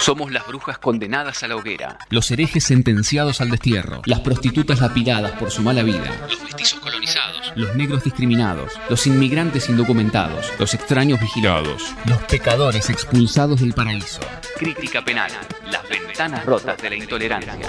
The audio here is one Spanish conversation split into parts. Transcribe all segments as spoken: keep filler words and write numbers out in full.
Somos las brujas condenadas a la hoguera, los herejes sentenciados al destierro, las prostitutas lapidadas por su mala vida, los mestizos colonizados, los negros discriminados, los inmigrantes indocumentados, los extraños vigilados, los pecadores expulsados del paraíso. Crítica penal, las ventanas rotas de la intolerancia.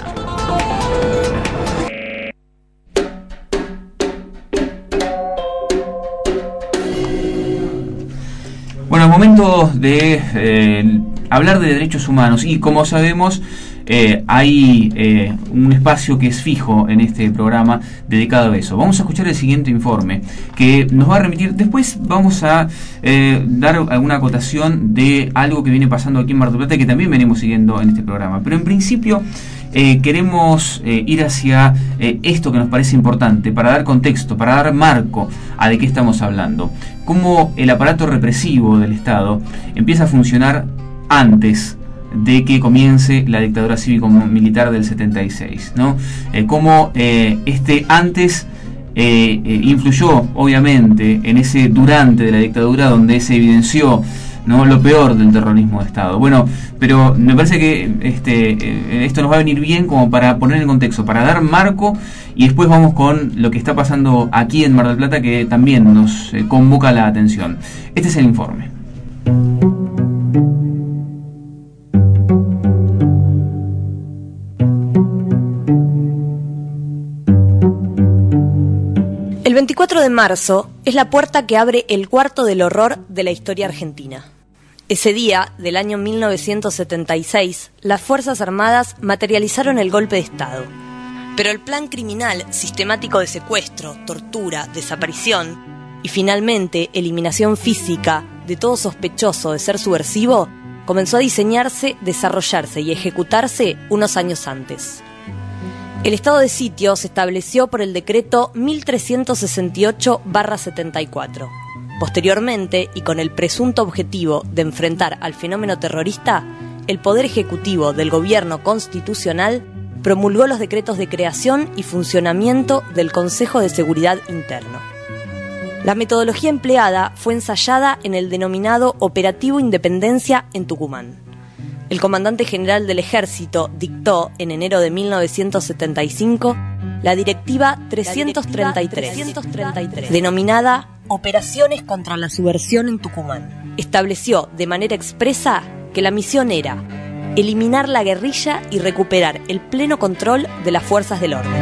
Bueno, es momento de eh, hablar de derechos humanos y como sabemos eh, hay eh, un espacio que es fijo en este programa dedicado a eso. Vamos a escuchar el siguiente informe que nos va a remitir, después vamos a eh, dar alguna acotación de algo que viene pasando aquí en Mar del Plata y que también venimos siguiendo en este programa, pero en principio Eh, queremos eh, ir hacia eh, esto que nos parece importante para dar contexto, para dar marco a de qué estamos hablando. Cómo el aparato represivo del Estado empieza a funcionar antes de que comience la dictadura cívico-militar del setenta y seis, ¿no? Eh, cómo eh, este antes eh, eh, influyó obviamente en ese durante de la dictadura donde se evidenció, ¿no?, lo peor del terrorismo de Estado. Bueno, pero me parece que este eh, esto nos va a venir bien como para poner en contexto, para dar marco, y después vamos con lo que está pasando aquí en Mar del Plata, que también nos eh, convoca la atención. Este es el informe. El veinticuatro de marzo es la puerta que abre el cuarto del horror de la historia argentina. Ese día, del año mil novecientos setenta y seis, las Fuerzas Armadas materializaron el golpe de Estado. Pero el plan criminal sistemático de secuestro, tortura, desaparición y finalmente eliminación física de todo sospechoso de ser subversivo comenzó a diseñarse, desarrollarse y ejecutarse unos años antes. El estado de sitio se estableció por el decreto mil trescientos sesenta y ocho barra setenta y cuatro. Posteriormente, y con el presunto objetivo de enfrentar al fenómeno terrorista, el Poder Ejecutivo del Gobierno Constitucional promulgó los decretos de creación y funcionamiento del Consejo de Seguridad Interno. La metodología empleada fue ensayada en el denominado Operativo Independencia en Tucumán. El comandante general del Ejército dictó en enero de mil novecientos setenta y cinco la Directiva trescientos treinta y tres, denominada Operaciones contra la Subversión en Tucumán. Estableció de manera expresa que la misión era eliminar la guerrilla y recuperar el pleno control de las fuerzas del orden.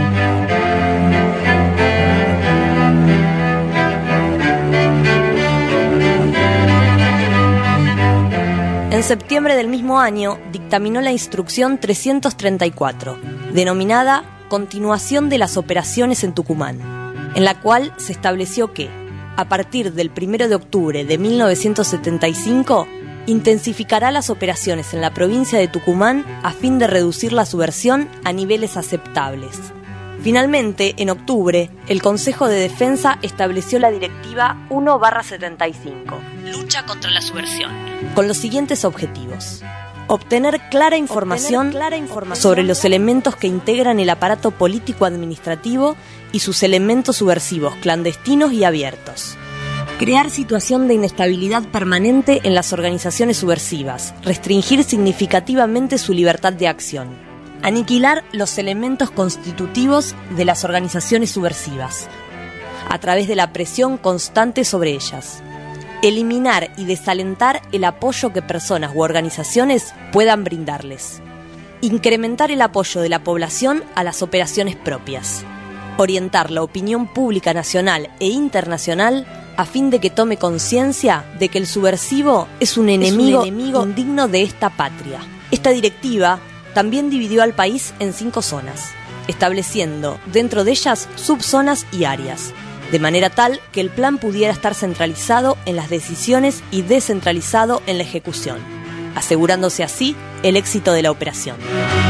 En septiembre del mismo año dictaminó la Instrucción trescientos treinta y cuatro, denominada Continuación de las Operaciones en Tucumán, en la cual se estableció que, a partir del primero de octubre de mil novecientos setenta y cinco, intensificará las operaciones en la provincia de Tucumán a fin de reducir la subversión a niveles aceptables. Finalmente, en octubre, el Consejo de Defensa estableció la Directiva uno barra setenta y cinco, Lucha contra la Subversión, con los siguientes objetivos: obtener clara información, Obtener clara información sobre los elementos que integran el aparato político-administrativo y sus elementos subversivos clandestinos y abiertos. Crear situación de inestabilidad permanente en las organizaciones subversivas, restringir significativamente su libertad de acción. Aniquilar los elementos constitutivos de las organizaciones subversivas, a través de la presión constante sobre ellas. Eliminar y desalentar el apoyo que personas u organizaciones puedan brindarles. Incrementar el apoyo de la población a las operaciones propias. Orientar la opinión pública nacional e internacional a fin de que tome conciencia de que el subversivo es un enemigo, es un enemigo indigno de esta patria. Esta directiva también dividió al país en cinco zonas, estableciendo dentro de ellas subzonas y áreas, de manera tal que el plan pudiera estar centralizado en las decisiones y descentralizado en la ejecución, asegurándose así el éxito de la operación.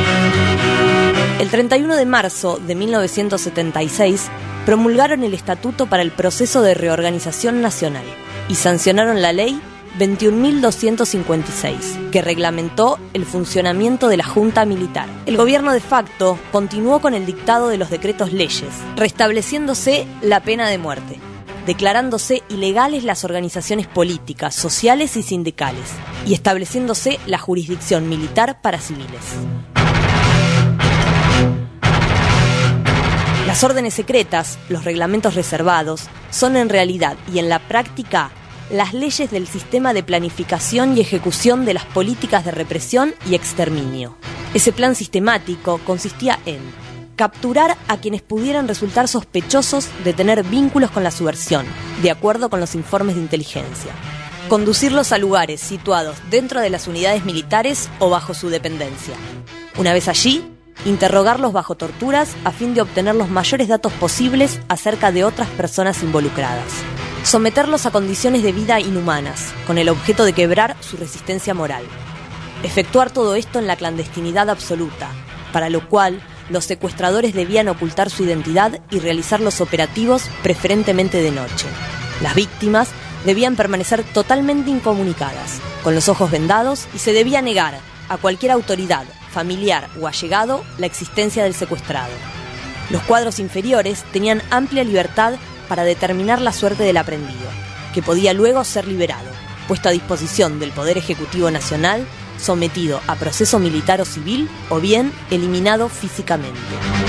El treinta y uno de marzo de mil novecientos setenta y seis promulgaron el Estatuto para el Proceso de Reorganización Nacional y sancionaron la Ley veintiún mil doscientos cincuenta y seis, que reglamentó el funcionamiento de la Junta Militar. El gobierno de facto continuó con el dictado de los decretos leyes, restableciéndose la pena de muerte. declarándose ilegales las organizaciones políticas, sociales y sindicales, y estableciéndose la jurisdicción militar para civiles. Las órdenes secretas, los reglamentos reservados, son en realidad y en la práctica las leyes del sistema de planificación y ejecución de las políticas de represión y exterminio. Ese plan sistemático consistía en capturar a quienes pudieran resultar sospechosos de tener vínculos con la subversión, de acuerdo con los informes de inteligencia. Conducirlos a lugares situados dentro de las unidades militares o bajo su dependencia. Una vez allí, interrogarlos bajo torturas a fin de obtener los mayores datos posibles acerca de otras personas involucradas. Someterlos a condiciones de vida inhumanas, con el objeto de quebrar su resistencia moral. Efectuar todo esto en la clandestinidad absoluta, para lo cual los secuestradores debían ocultar su identidad y realizar los operativos preferentemente de noche. Las víctimas debían permanecer totalmente incomunicadas, con los ojos vendados, y se debía negar a cualquier autoridad, familiar o allegado la existencia del secuestrado. Los cuadros inferiores tenían amplia libertad para determinar la suerte del aprendido, que podía luego ser liberado, puesto a disposición del Poder Ejecutivo Nacional, sometido a proceso militar o civil, o bien eliminado físicamente.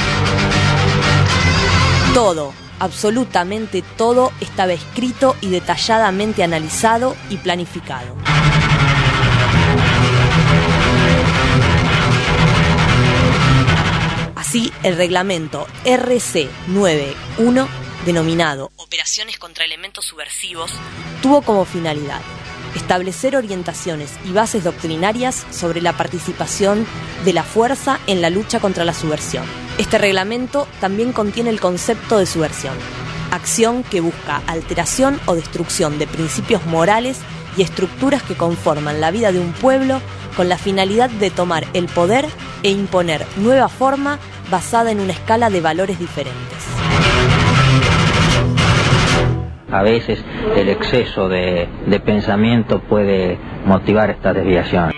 Todo, absolutamente todo, estaba escrito y detalladamente analizado y planificado. Así, el reglamento R C noventa y uno, denominado Operaciones contra Elementos Subversivos, tuvo como finalidad establecer orientaciones y bases doctrinarias sobre la participación de la fuerza en la lucha contra la subversión. Este reglamento también contiene el concepto de subversión, acción que busca alteración o destrucción de principios morales y estructuras que conforman la vida de un pueblo con la finalidad de tomar el poder e imponer nueva forma basada en una escala de valores diferentes. A veces el exceso de, de pensamiento puede motivar esta desviación.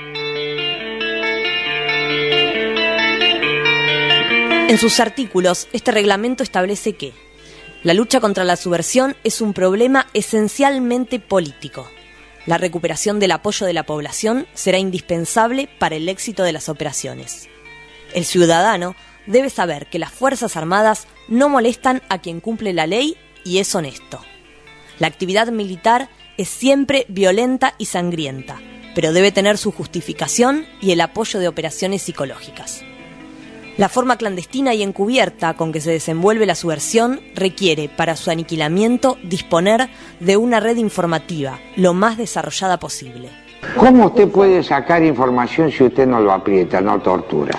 En sus artículos, este reglamento establece que la lucha contra la subversión es un problema esencialmente político. La recuperación del apoyo de la población será indispensable para el éxito de las operaciones. El ciudadano debe saber que las Fuerzas Armadas no molestan a quien cumple la ley y es honesto. La actividad militar es siempre violenta y sangrienta, pero debe tener su justificación y el apoyo de operaciones psicológicas. La forma clandestina y encubierta con que se desenvuelve la subversión requiere, para su aniquilamiento, disponer de una red informativa lo más desarrollada posible. ¿Cómo usted puede sacar información si usted no lo aprieta, no tortura?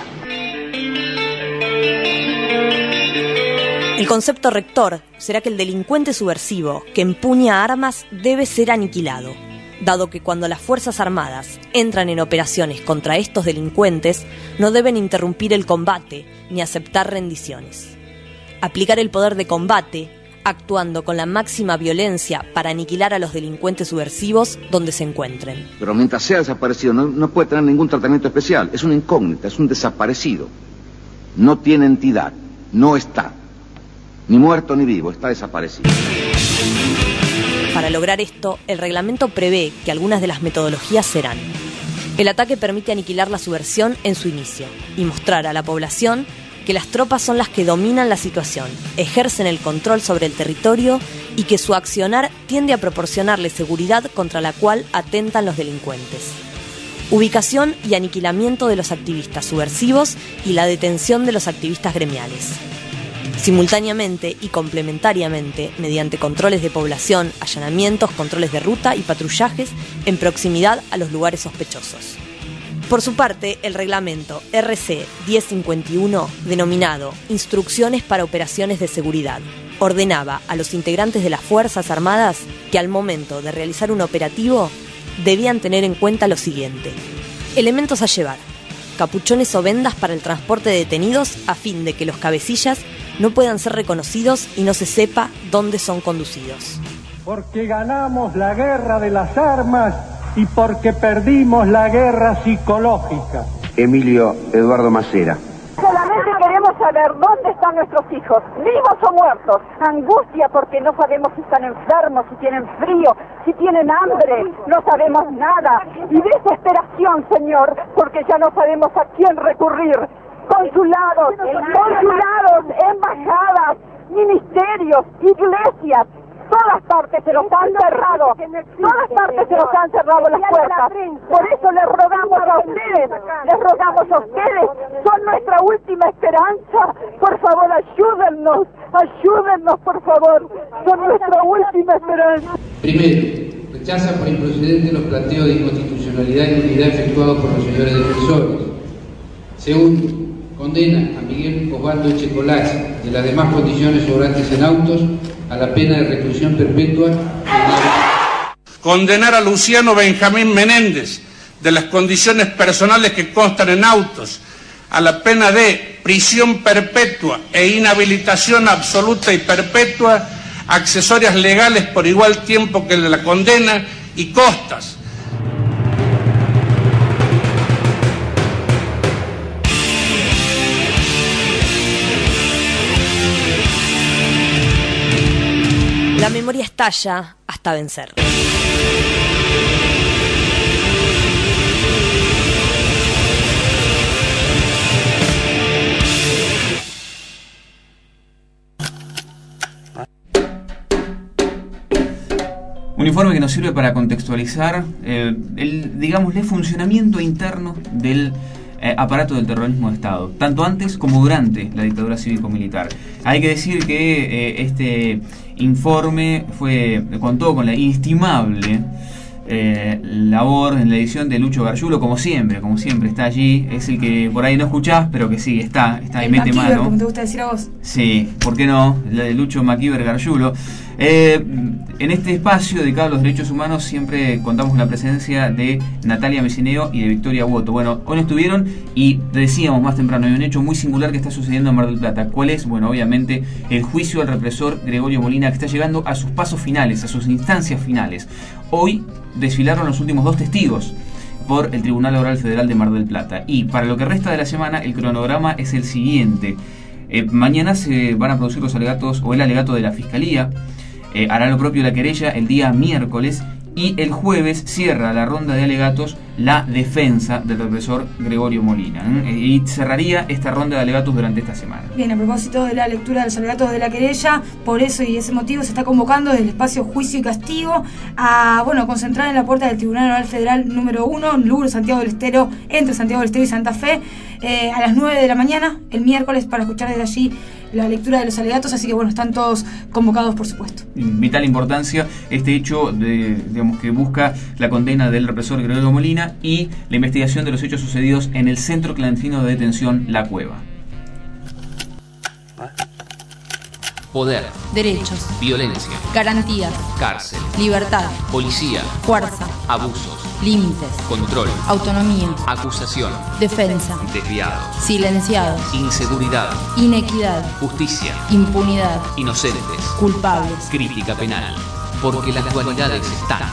El concepto rector será que el delincuente subversivo que empuña armas debe ser aniquilado, dado que cuando las Fuerzas Armadas entran en operaciones contra estos delincuentes, no deben interrumpir el combate ni aceptar rendiciones. Aplicar el poder de combate, actuando con la máxima violencia para aniquilar a los delincuentes subversivos donde se encuentren. Pero mientras sea desaparecido, no, no puede tener ningún tratamiento especial. Es una incógnita, es un desaparecido. No tiene entidad, no está. Ni muerto ni vivo, está desaparecido. Para lograr esto, el reglamento prevé que algunas de las metodologías serán: el ataque permite aniquilar la subversión en su inicio y mostrar a la población que las tropas son las que dominan la situación, ejercen el control sobre el territorio y que su accionar tiende a proporcionarle seguridad contra la cual atentan los delincuentes. Ubicación y aniquilamiento de los activistas subversivos y la detención de los activistas gremiales. Simultáneamente y complementariamente, mediante controles de población, allanamientos, controles de ruta y patrullajes en proximidad a los lugares sospechosos. Por su parte, el reglamento R C diez cincuenta y uno, denominado Instrucciones para Operaciones de Seguridad, ordenaba a los integrantes de las Fuerzas Armadas que al momento de realizar un operativo debían tener en cuenta lo siguiente: elementos a llevar, capuchones o vendas para el transporte de detenidos a fin de que los cabecillas no puedan ser reconocidos y no se sepa dónde son conducidos. Porque ganamos la guerra de las armas y porque perdimos la guerra psicológica. Emilio Eduardo Macera. Solamente queremos saber dónde están nuestros hijos, vivos o muertos. Angustia porque no sabemos si están enfermos, si tienen frío, si tienen hambre, no sabemos nada. Y desesperación, Señor, porque ya no sabemos a quién recurrir. Consulados, consulados, embajadas, ministerios, iglesias, todas partes se los han cerrado, todas partes se los han cerrado las puertas. Por eso les rogamos a ustedes, les rogamos a ustedes, son nuestra última esperanza. Por favor, ayúdennos, ayúdennos, por favor, son nuestra última esperanza. Primero, rechaza por improcedente los planteos de inconstitucionalidad y nulidad efectuados por los señores defensores. Segundo, condena a Miguel Osvaldo Echecolás y las demás condiciones sobrantes en autos a la pena de reclusión perpetua. Condenar a Luciano Benjamín Menéndez de las condiciones personales que constan en autos a la pena de prisión perpetua e inhabilitación absoluta y perpetua, accesorias legales por igual tiempo que el de la condena y costas. La memoria estalla hasta vencer. Un informe que nos sirve para contextualizar eh, el, digamos, el funcionamiento interno del eh, aparato del terrorismo de Estado, tanto antes como durante la dictadura cívico-militar. Hay que decir que eh, este informe fue contó con la inestimable eh, labor en la edición de Lucho Gargiulo, como siempre, como siempre está allí, es el que por ahí no escuchás, pero que sí, está, está ahí, mete MacIver, mano. como te gusta decir a vos. Sí, ¿por qué no? La de Lucho MacIver Gargiulo. Eh, en este espacio dedicado a los derechos humanos siempre contamos con la presencia de Natalia Mecineo y de Victoria Boto. Bueno, hoy estuvieron y decíamos más temprano, hay un hecho muy singular que está sucediendo en Mar del Plata. ¿Cuál es? Bueno, obviamente el juicio al represor Gregorio Molina, que está llegando a sus pasos finales, a sus instancias finales. Hoy desfilaron los últimos dos testigos por el Tribunal Oral Federal de Mar del Plata. Y para lo que resta de la semana, el cronograma es el siguiente. Eh, mañana se van a producir los alegatos, o el alegato de la Fiscalía. Eh, hará lo propio la querella el día miércoles, y el jueves cierra la ronda de alegatos la defensa del represor Gregorio Molina, ¿eh? Y cerraría esta ronda de alegatos durante esta semana. Bien, a propósito de la lectura de los alegatos de la querella, por eso y ese motivo se está convocando desde el espacio Juicio y Castigo a, bueno, concentrar en la puerta del Tribunal Oral Federal número uno, en Lugro, Santiago del Estero, entre Santiago del Estero y Santa Fe, eh, a las nueve de la mañana, el miércoles, para escuchar desde allí la lectura de los alegatos, así que bueno, están todos convocados, por supuesto. Vital importancia este hecho de, digamos, que busca la condena del represor Gregorio Molina y la investigación de los hechos sucedidos en el centro clandestino de detención La Cueva. Poder, derechos, violencia, garantías, cárcel, libertad, policía, fuerza, abusos, límites, control, autonomía, acusación, defensa, desviados, silenciados, inseguridad, inequidad, justicia, impunidad, inocentes, culpables, crítica penal, porque las dualidades están.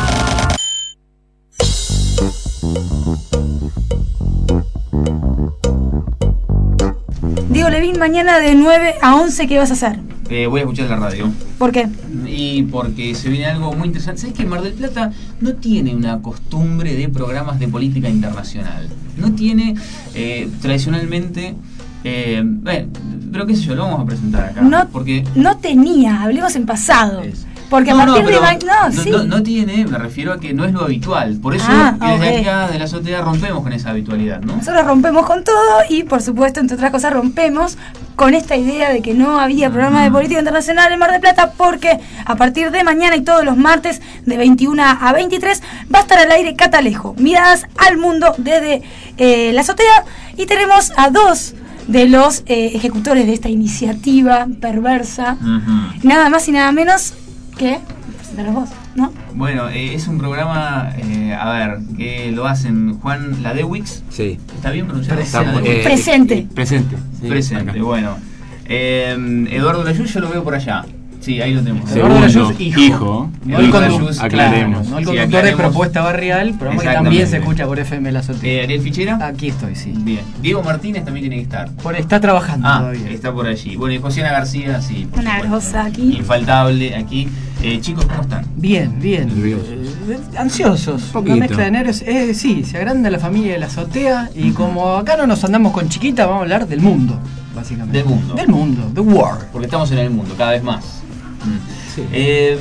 Diego Levin, mañana de nueve a once, ¿qué vas a hacer? Eh, voy a escuchar la radio. ¿Por qué? Y porque se viene algo muy interesante. ¿Sabes que Mar del Plata no tiene una costumbre de programas de política internacional? No tiene, eh, tradicionalmente... Eh, bueno, pero qué sé yo, lo vamos a presentar acá. No, porque no tenía, hablemos en pasado. Es. Porque no, a partir no, pero de... No, no, sí. no, no tiene, me refiero a que no es lo habitual. Por eso Ah, que desde ok. acá de la azotea rompemos con esa habitualidad, ¿no? Nosotros rompemos con todo y, por supuesto, entre otras cosas, rompemos con esta idea de que no había programa de política internacional en Mar del Plata, porque a partir de mañana y todos los martes de veintiuna a veintitrés va a estar al aire Catalejo, miradas al mundo desde eh, la azotea, y tenemos a dos de los eh, ejecutores de esta iniciativa perversa, Uh-huh. nada más y nada menos que presentaros vos, ¿no? Bueno, eh, es un programa, eh, a ver, que lo hacen Juan Ladewix. Sí. ¿Está bien pronunciado? Estamos, eh, presente. Presente. Sí, Presente, acá. bueno. Eh, Eduardo Layú, yo lo veo por allá. Sí, ahí lo tenemos. Segundo, Eduardo Layuz, hijo. hijo. No el, condu Layuz, claro, aclaremos. no el Sí, conductor aclaremos. de Propuesta Barrial, programa que también se escucha por F M La Azotea. Eh, ¿Ariel Fichera? Aquí estoy, sí. Bien. Diego Martínez también tiene que estar. Por, está trabajando Ah, todavía. está por allí. Bueno, y Josiana García, sí. por Una supuesto. grosa aquí. Infaltable aquí. Eh, chicos, ¿cómo están? Bien, bien. Nerviosos. Eh, ansiosos. Poquito. Una mezcla de nervios. Eh, sí, se agranda la familia de La Azotea y como acá no nos andamos con chiquita, vamos a hablar del mundo, básicamente. Del mundo. Del mundo, the world. Porque estamos en el mundo, cada vez más. Mm. Sí. Eh,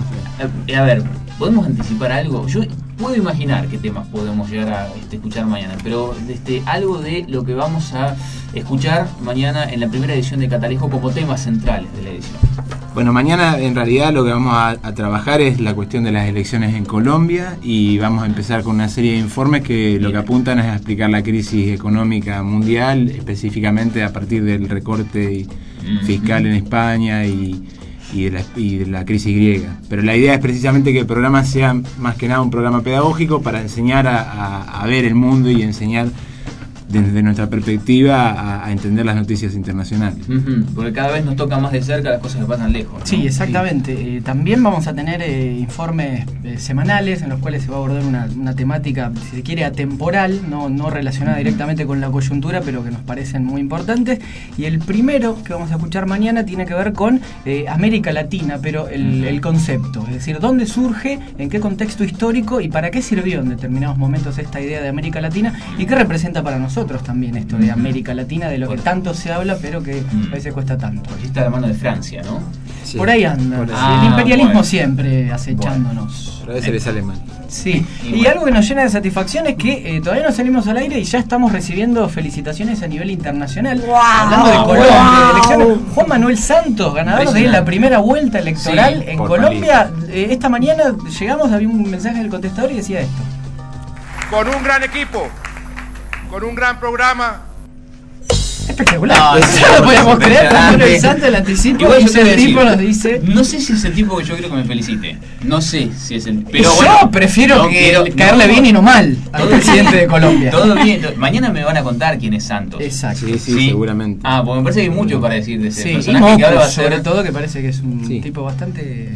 a, a ver, ¿podemos anticipar algo? Yo puedo imaginar qué temas podemos llegar a este, escuchar mañana, pero este, algo de lo que vamos a escuchar mañana en la primera edición de Catalejo como temas centrales de la edición. Bueno, mañana en realidad lo que vamos a, a trabajar es la cuestión de las elecciones en Colombia y vamos a empezar con una serie de informes que lo que apuntan es a explicar la crisis económica mundial, específicamente a partir del recorte fiscal en España y, y, de la, y de la crisis griega. Pero la idea es precisamente que el programa sea más que nada un programa pedagógico para enseñar a, a, a ver el mundo y enseñar desde nuestra perspectiva a, a entender las noticias internacionales. Uh-huh. Porque cada vez nos toca más de cerca las cosas que pasan lejos, ¿no? Sí, exactamente. Sí. Eh, también vamos a tener eh, informes eh, semanales en los cuales se va a abordar una, una temática, si se quiere, atemporal, no, no relacionada directamente con la coyuntura, pero que nos parecen muy importantes. Y el primero que vamos a escuchar mañana tiene que ver con eh, América Latina, pero el, el concepto, es decir, dónde surge, en qué contexto histórico y para qué sirvió en determinados momentos esta idea de América Latina y qué representa para nosotros también esto de América Latina, de lo que tanto se habla, pero que a veces cuesta tanto. Aquí está la mano de Francia, ¿no? Sí. Por ahí anda. Por Sí, ah, el imperialismo bueno. siempre acechándonos. Pero a veces le sale mal. Sí, Y y, bueno. algo que nos llena de satisfacción es que eh, todavía no salimos al aire y ya estamos recibiendo felicitaciones a nivel internacional. Wow. Hablando de Colombia, Wow. de elecciones. Juan Manuel Santos, ganador de la primera vuelta electoral Sí, en por Colombia. Eh, esta mañana llegamos, había un mensaje del contestador y decía esto. Con un gran equipo, con un gran programa. Espectacular. No, No, sí, no lo podíamos es creer. Juan Manuel impresionante. Santos, el anticipo. Igual Y yo ese te voy a tipo decir, nos dice. no sé si es el tipo que yo quiero que me felicite. No sé si es el. Pero yo bueno, prefiero no que quiero- caerle no, bien y no mal al todo presidente bien, de Colombia. Todo bien. to- Mañana me van a contar quién es Santos. Exacto. Sí, sí, seguramente. Ah, porque me parece que hay mucho para decir de ese Sí, y personaje que ahora va a Mocus, ser. sobre todo, que parece que es un Sí. tipo bastante.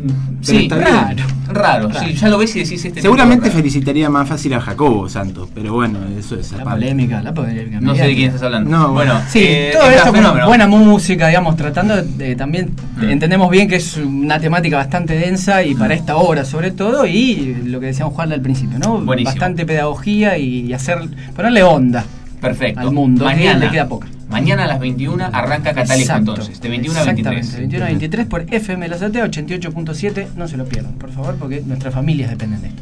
Sí, está raro. bien. Raro, Raro. sí, ya lo ves y decís este. Seguramente tipo raro. felicitaría más fácil a Jacobo Santos, pero bueno, eso es La aparte. polémica, la polémica. No sé de quién estás hablando. No, bueno, Sí, eh, todo está esto con fenómeno. buena música, digamos, tratando de también Mm. entendemos bien que es una temática bastante densa y para esta hora sobre todo, y lo que decíamos Juan al principio, ¿no? Buenísimo. Bastante pedagogía y hacer ponerle onda Perfecto. al mundo, que Mañana, le queda poca. mañana a las veintiuna arranca Catalejo Exacto. entonces, de veintiuno a veintitrés. Exactamente, veintiuno a veintitrés por F M La Azotea ochenta y ocho punto siete, no se lo pierdan, por favor, porque nuestras familias dependen de esto.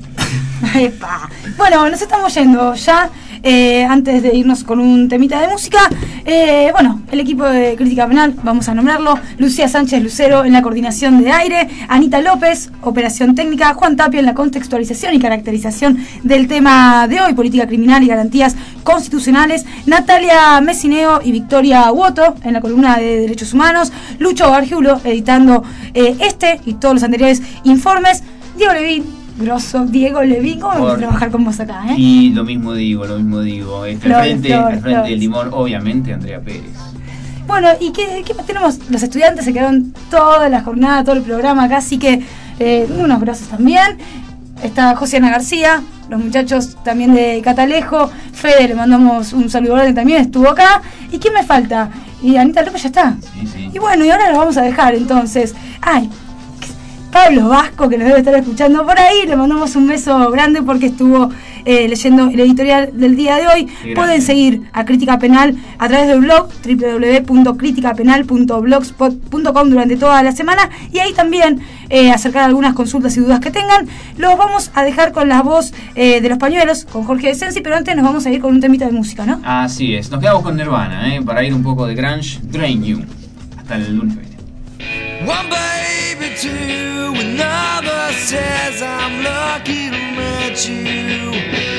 Epa. Bueno, nos estamos yendo ya. Eh, antes de irnos con un temita de música, eh, bueno, el equipo de Crítica Penal, vamos a nombrarlo: Lucía Sánchez Lucero en la coordinación de aire, Anita López, operación técnica, Juan Tapia en la contextualización y caracterización del tema de hoy, política criminal y garantías constitucionales, Natalia Messineo y Victoria Woto en la columna de Derechos Humanos, Lucho Bargiulo editando eh, este y todos los anteriores informes, Diego Levín. Grosso, Diego Levín, ¿cómo me gusta Por- trabajar con vos acá, eh? Y lo mismo digo, lo mismo digo. Este, al Flores, frente, flores, al frente flores. del limón, obviamente, Andrea Pérez. Bueno, ¿y qué, qué más tenemos? Los estudiantes se quedaron toda la jornada, todo el programa acá, así que eh, unos grosos también. Está Josiana García, los muchachos también de Catalejo, Fede, le mandamos un saludo grande, también estuvo acá. ¿Y quién me falta? Y Anita López ya está. Sí, sí. Y bueno, y ahora los vamos a dejar entonces. Ay, Pablo Vasco, que nos debe estar escuchando por ahí, le mandamos un beso grande porque estuvo eh, leyendo el editorial del día de hoy. Qué Pueden grande. seguir a Crítica Penal a través del blog doble u doble u doble u punto crítica penal punto blogspot punto com durante toda la semana, y ahí también eh, acercar algunas consultas y dudas que tengan. Los vamos a dejar con la voz eh, de los pañuelos, con Jorge de Sensi, pero antes nos vamos a ir con un temita de música, ¿no? Así es, nos quedamos con Nirvana, ¿eh? Para ir un poco de grunge, Drain You. Hasta el lunes que viene. One baby, two, another says I'm lucky to meet you.